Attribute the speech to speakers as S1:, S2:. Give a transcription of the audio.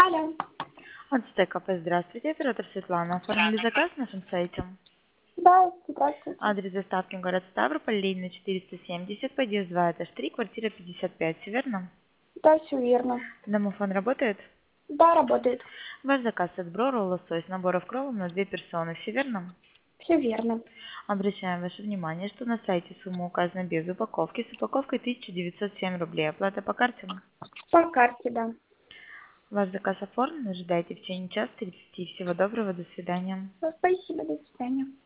S1: Алло.
S2: От СТКП, здравствуйте, оператор Светлана. Оформили заказ на нашем сайте.
S1: Да, здравствуйте.
S2: Адрес доставки город Ставрополь, Ленина 470, подъезд 2, этаж 3, квартира 55, все верно?
S1: Да, все верно.
S2: Домофон работает?
S1: Да, работает.
S2: Ваш заказ от Броро, лосось, наборов кровом на 2 персоны, все верно?
S1: Все верно.
S2: Обращаем ваше внимание, что на сайте сумма указана без упаковки, с упаковкой 1907 рублей. Оплата по карте.
S1: По карте, да.
S2: Ваш заказ оформлен, ожидайте в течение часа 30. Всего доброго, до свидания.
S1: Спасибо, до свидания.